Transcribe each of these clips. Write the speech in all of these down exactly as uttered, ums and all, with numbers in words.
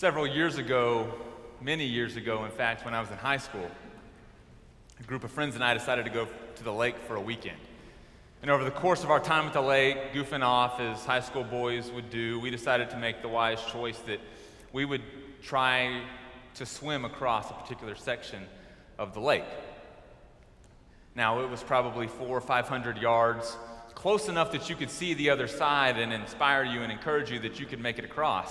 Several years ago, many years ago, in fact, when I was in high school, a group of friends and I decided to go to the lake for a weekend. And over the course of our time at the lake, goofing off as high school boys would do, we decided to make the wise choice that we would try to swim across a particular section of the lake. Now, it was probably four or five hundred yards, close enough that you could see the other side and inspire you and encourage you that you could make it across,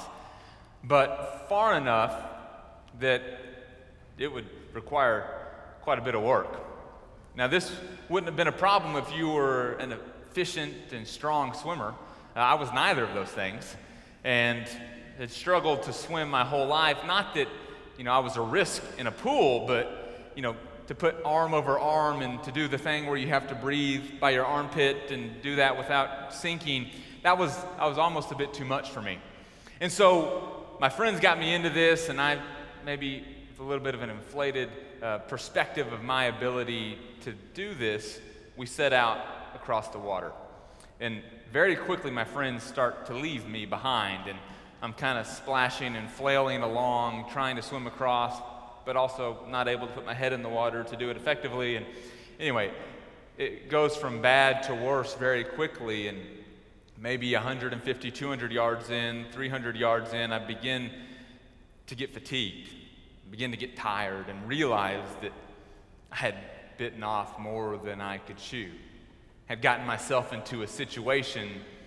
but far enough that it would require quite a bit of work. Now, this wouldn't have been a problem if you were an efficient and strong swimmer. Uh, I was neither of those things, and had struggled to swim my whole life. Not that, you know, I was a risk in a pool, but, you know, to put arm over arm and to do the thing where you have to breathe by your armpit and do that without sinking, that was, I was almost a bit too much for me. And so my friends got me into this, and I, maybe with a little bit of an inflated uh, perspective of my ability to do this, we set out across the water. And very quickly my friends start to leave me behind, and I'm kind of splashing and flailing along, trying to swim across, but also not able to put my head in the water to do it effectively. And anyway, it goes from bad to worse very quickly, and maybe one hundred fifty, two hundred yards in, three hundred yards in, I begin to get fatigued, begin to get tired, and realize that I had bitten off more than I could chew. Had gotten myself into a situation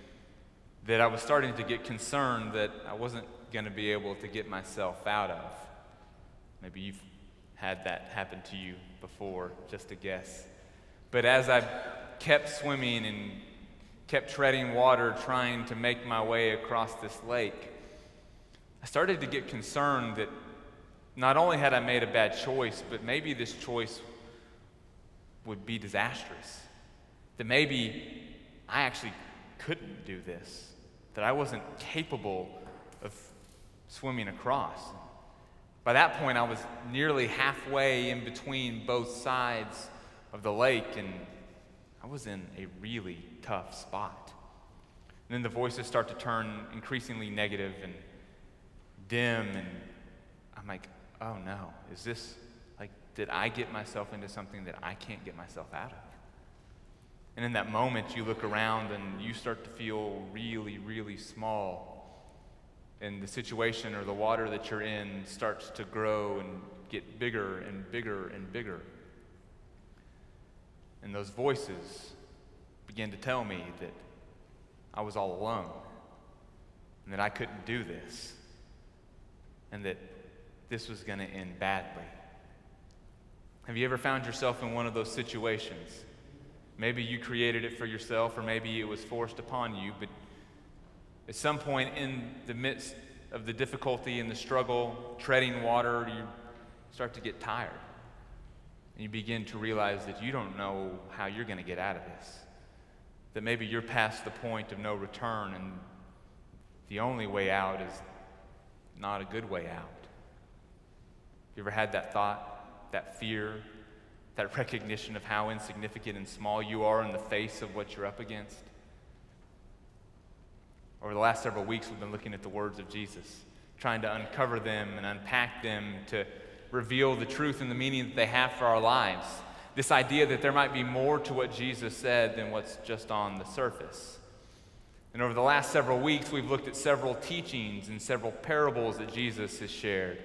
that I was starting to get concerned that I wasn't going to be able to get myself out of. Maybe you've had that happen to you before, just a guess. But as I kept swimming and kept treading water, trying to make my way across this lake, I started to get concerned that not only had I made a bad choice, but maybe this choice would be disastrous. That maybe I actually couldn't do this, that I wasn't capable of swimming across. By that point, I was nearly halfway in between both sides of the lake, and I was in a really tough spot. And then the voices start to turn increasingly negative and dim, and I'm like, oh no, is this, like, did I get myself into something that I can't get myself out of? And in that moment, you look around and you start to feel really, really small. And the situation or the water that you're in starts to grow and get bigger and bigger and bigger. And those voices begin to tell me that I was all alone, and that I couldn't do this, and that this was going to end badly. Have you ever found yourself in one of those situations? Maybe you created it for yourself, or maybe it was forced upon you, but at some point in the midst of the difficulty and the struggle, treading water, you start to get tired. And you begin to realize that you don't know how you're going to get out of this. That maybe you're past the point of no return, and the only way out is not a good way out. You ever had that thought, that fear, that recognition of how insignificant and small you are in the face of what you're up against? Over the last several weeks, we've been looking at the words of Jesus, trying to uncover them and unpack them to reveal the truth and the meaning that they have for our lives. This idea that there might be more to what Jesus said than what's just on the surface. And over the last several weeks, we've looked at several teachings and several parables that Jesus has shared.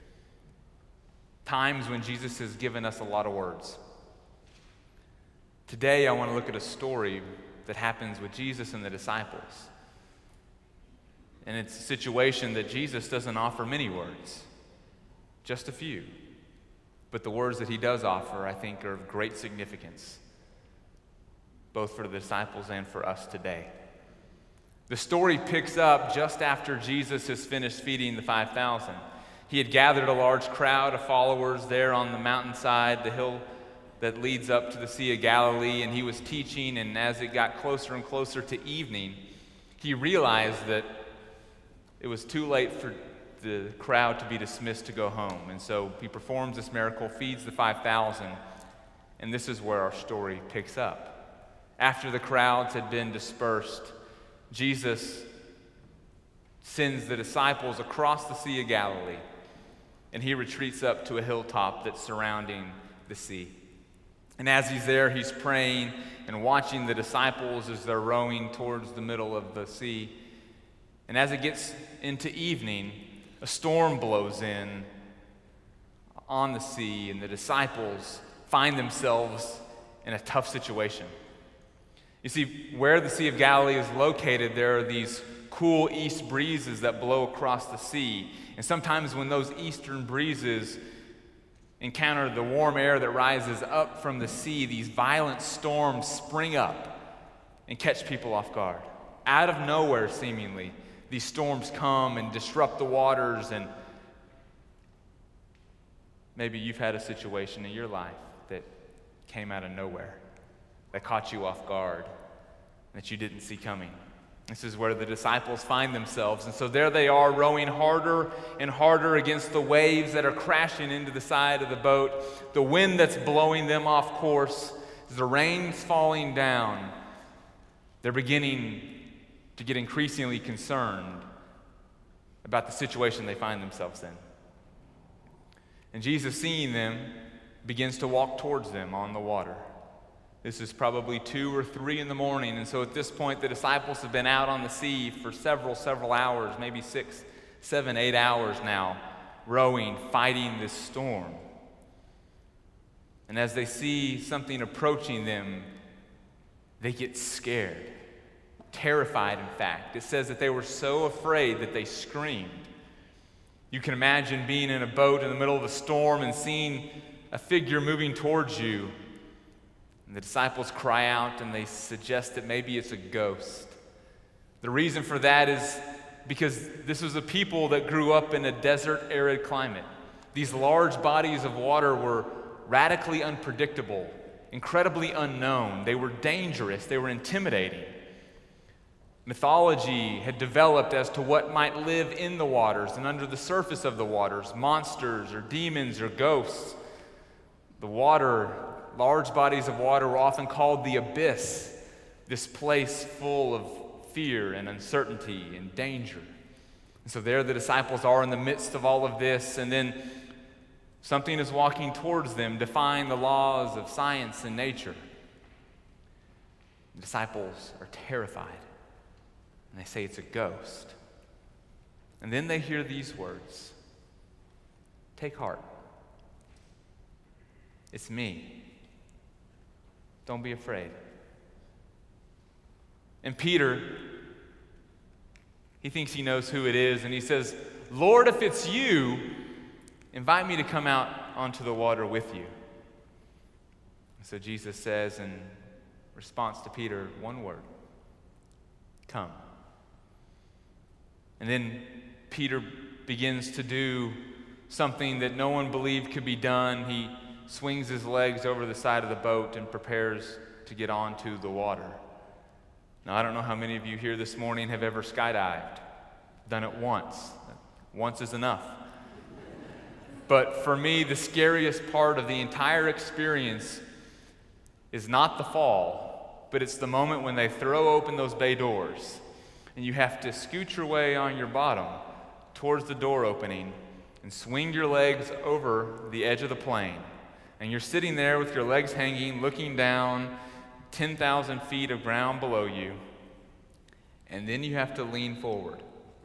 Times when Jesus has given us a lot of words. Today, I want to look at a story that happens with Jesus and the disciples. And it's a situation that Jesus doesn't offer many words, just a few. But the words that he does offer, I think, are of great significance, both for the disciples and for us today. The story picks up just after Jesus has finished feeding the five thousand. He had gathered a large crowd of followers there on the mountainside, the hill that leads up to the Sea of Galilee, and he was teaching, and as it got closer and closer to evening, he realized that it was too late for the crowd to be dismissed to go home. And so he performs this miracle, feeds the five thousand, and this is where our story picks up. After the crowds had been dispersed, Jesus sends the disciples across the Sea of Galilee, and he retreats up to a hilltop that's surrounding the sea. And as he's there, he's praying and watching the disciples as they're rowing towards the middle of the sea. And as it gets into evening, a storm blows in on the sea, and the disciples find themselves in a tough situation. You see, where the Sea of Galilee is located, there are these cool east breezes that blow across the sea. And sometimes when those eastern breezes encounter the warm air that rises up from the sea, these violent storms spring up and catch people off guard. Out of nowhere, seemingly, these storms come and disrupt the waters. And maybe you've had a situation in your life that came out of nowhere, that caught you off guard, that you didn't see coming. This is where the disciples find themselves. And so there they are, rowing harder and harder against the waves that are crashing into the side of the boat, the wind that's blowing them off course, the rain's falling down. They're beginning to get increasingly concerned about the situation they find themselves in. And Jesus, seeing them, begins to walk towards them on the water. This is probably two or three in the morning, and so at this point the disciples have been out on the sea for several, several hours, maybe six, seven, eight hours now, rowing, fighting this storm. And as they see something approaching them, they get scared, terrified in fact. It says that they were so afraid that they screamed. You can imagine being in a boat in the middle of a storm and seeing a figure moving towards you. And the disciples cry out and they suggest that maybe it's a ghost. The reason for that is because this was a people that grew up in a desert, arid climate. These large bodies of water were radically unpredictable, incredibly unknown. They were dangerous. They were intimidating. Mythology had developed as to what might live in the waters and under the surface of the waters, monsters or demons or ghosts. The water, large bodies of water, were often called the abyss, this place full of fear and uncertainty and danger. And so there the disciples are in the midst of all of this, and then something is walking towards them, defying the laws of science and nature. The disciples are terrified, and they say it's a ghost. And then they hear these words, "Take heart. It's me. Don't be afraid." And Peter, he thinks he knows who it is, and he says, "Lord, if it's you, invite me to come out onto the water with you." And so Jesus says in response to Peter, one word, "Come." And then Peter begins to do something that no one believed could be done. He swings his legs over the side of the boat and prepares to get onto the water. Now, I don't know how many of you here this morning have ever skydived. Done it once. Once is enough. But for me, the scariest part of the entire experience is not the fall, but it's the moment when they throw open those bay doors and you have to scoot your way on your bottom towards the door opening and swing your legs over the edge of the plane. And you're sitting there with your legs hanging, looking down ten thousand feet of ground below you. And then you have to lean forward.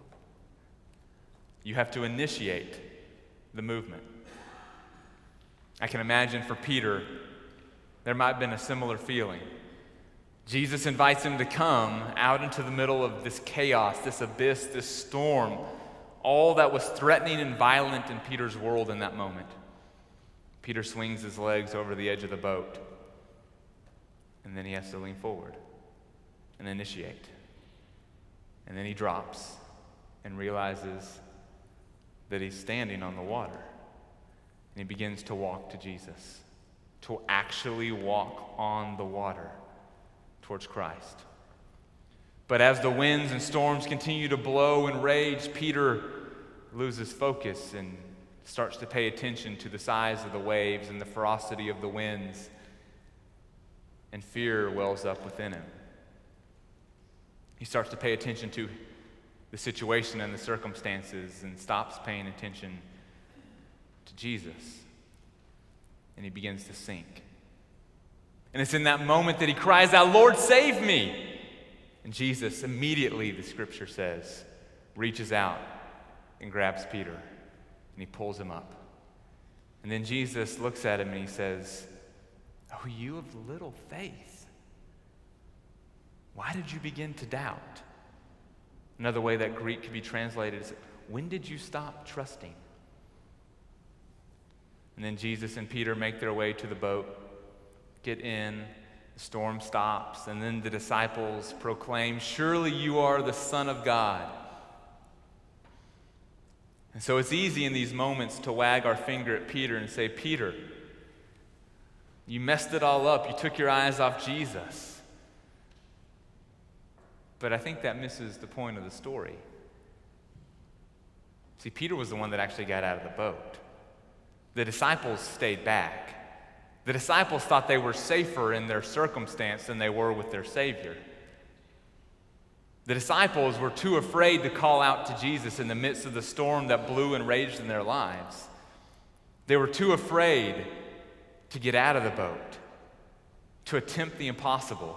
You have to initiate the movement. I can imagine for Peter, there might have been a similar feeling. Jesus invites him to come out into the middle of this chaos, this abyss, this storm, all that was threatening and violent in Peter's world in that moment. Peter swings his legs over the edge of the boat, and then he has to lean forward and initiate. And then he drops and realizes that he's standing on the water. And he begins to walk to Jesus, to actually walk on the water towards Christ. But as the winds and storms continue to blow and rage, Peter loses focus and starts to pay attention to the size of the waves and the ferocity of the winds, and fear wells up within him. He starts to pay attention to the situation and the circumstances and stops paying attention to Jesus. And he begins to sink. And it's in that moment that he cries out, "Lord, save me!" And Jesus immediately, the scripture says, reaches out and grabs Peter, and he pulls him up. And then Jesus looks at him and he says, "Oh, you of little faith, why did you begin to doubt?" Another way that Greek could be translated is, when did you stop trusting? And then Jesus and Peter make their way to the boat, get in, the storm stops, and then the disciples proclaim, "Surely you are the Son of God." And so it's easy in these moments to wag our finger at Peter and say, "Peter, you messed it all up. You took your eyes off Jesus." But I think that misses the point of the story. See, Peter was the one that actually got out of the boat. The disciples stayed back. The disciples thought they were safer in their circumstance than they were with their Savior. The disciples were too afraid to call out to Jesus in the midst of the storm that blew and raged in their lives. They were too afraid to get out of the boat, to attempt the impossible.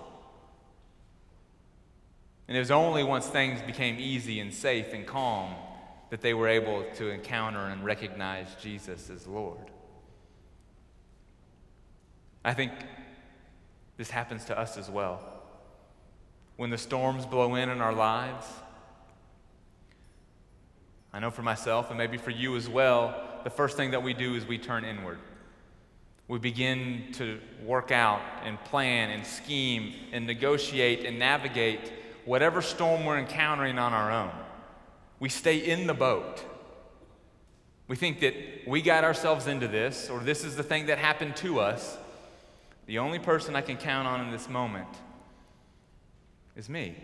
And it was only once things became easy and safe and calm that they were able to encounter and recognize Jesus as Lord. I think this happens to us as well. When the storms blow in in our lives, I know for myself and maybe for you as well, the first thing that we do is we turn inward. We begin to work out and plan and scheme and negotiate and navigate whatever storm we're encountering on our own. We stay in the boat. We think that we got ourselves into this, or this is the thing that happened to us. The only person I can count on in this moment is me.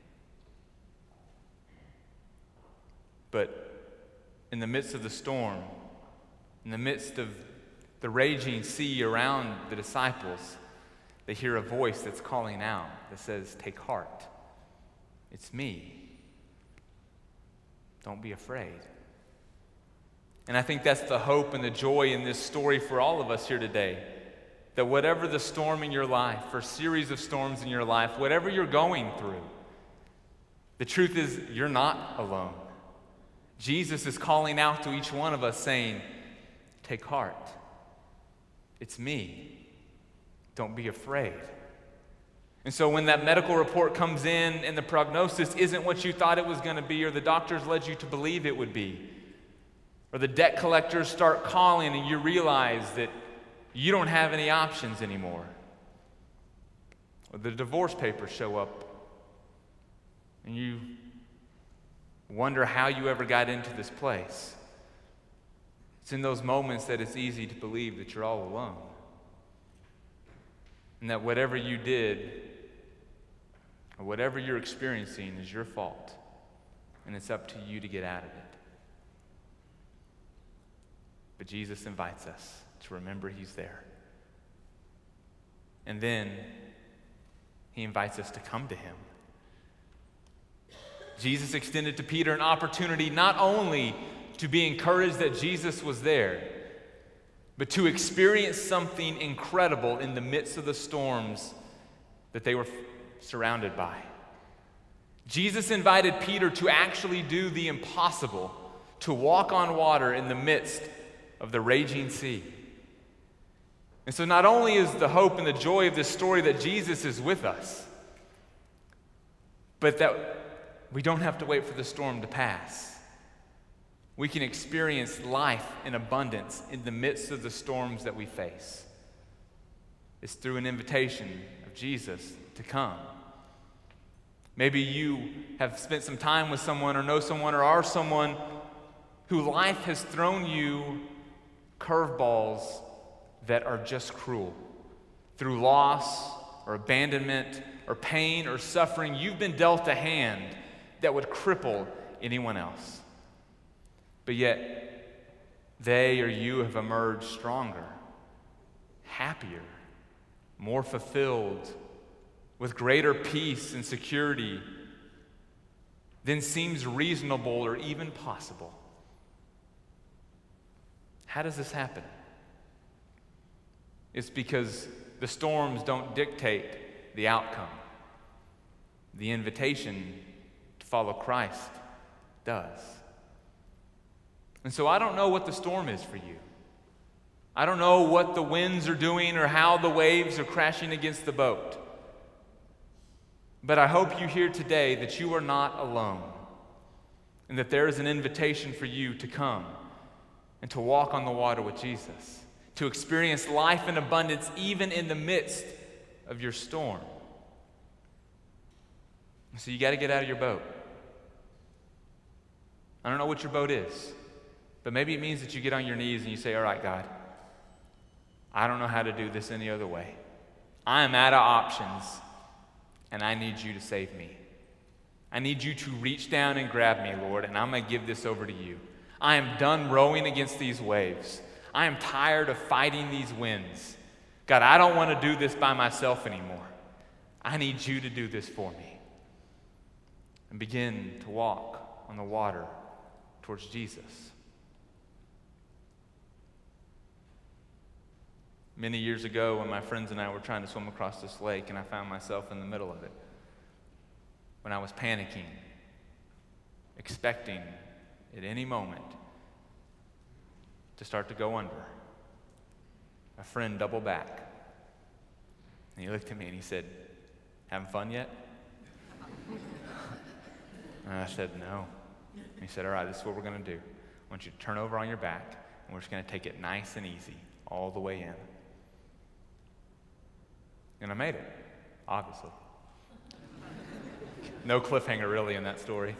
But in the midst of the storm, in the midst of the raging sea around the disciples, they hear a voice that's calling out that says, "Take heart. It's me. Don't be afraid." And I think that's the hope and the joy in this story for all of us here today. That whatever the storm in your life, or series of storms in your life, whatever you're going through, the truth is you're not alone. Jesus is calling out to each one of us saying, "Take heart. It's me. Don't be afraid." And so when that medical report comes in and the prognosis isn't what you thought it was going to be, or the doctors led you to believe it would be, or the debt collectors start calling and you realize that you don't have any options anymore, or the divorce papers show up and you wonder how you ever got into this place, it's in those moments that it's easy to believe that you're all alone. And that whatever you did, or whatever you're experiencing, is your fault. And it's up to you to get out of it. But Jesus invites us to remember He's there. And then He invites us to come to Him. Jesus extended to Peter an opportunity not only to be encouraged that Jesus was there, but to experience something incredible in the midst of the storms that they were surrounded by. Jesus invited Peter to actually do the impossible, to walk on water in the midst of the raging sea. And so not only is the hope and the joy of this story that Jesus is with us, but that we don't have to wait for the storm to pass. We can experience life in abundance in the midst of the storms that we face. It's through an invitation of Jesus to come. Maybe you have spent some time with someone, or know someone, or are someone who life has thrown you curveballs that are just cruel. Through loss or abandonment or pain or suffering, you've been dealt a hand that would cripple anyone else. But yet, they or you have emerged stronger, happier, more fulfilled, with greater peace and security, than seems reasonable or even possible. How does this happen? It's because the storms don't dictate the outcome. The invitation to follow Christ does. And so I don't know what the storm is for you. I don't know what the winds are doing or how the waves are crashing against the boat. But I hope you hear today that you are not alone and that there is an invitation for you to come and to walk on the water with Jesus, to experience life in abundance even in the midst of your storm. So you got to get out of your boat. I don't know what your boat is, but maybe it means that you get on your knees and you say, all right, God, I don't know how to do this any other way. I am out of options, and I need you to save me. I need you to reach down and grab me, Lord, and I'm going to give this over to you. I am done rowing against these waves. I am tired of fighting these winds. God, I don't want to do this by myself anymore. I need you to do this for me. And begin to walk on the water towards Jesus. Many years ago, when my friends and I were trying to swim across this lake, and I found myself in the middle of it, when I was panicking, expecting at any moment to start to go under, my friend doubled back, and he looked at me and he said, having fun yet? And I said, no. And he said, all right, this is what we're going to do. I want you to turn over on your back, and we're just going to take it nice and easy all the way in. And I made it, obviously. No cliffhanger really in that story.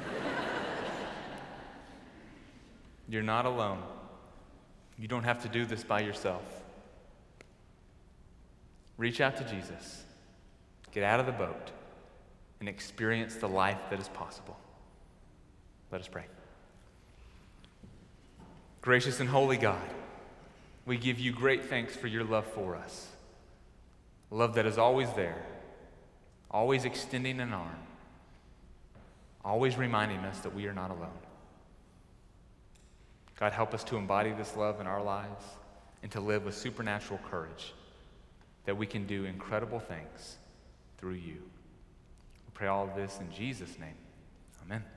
You're not alone. You don't have to do this by yourself. Reach out to Jesus. Get out of the boat and experience the life that is possible. Let us pray. Gracious and holy God, we give you great thanks for your love for us. Love that is always there, always extending an arm, always reminding us that we are not alone. God, help us to embody this love in our lives and to live with supernatural courage that we can do incredible things through you. We pray all of this in Jesus' name. Amen.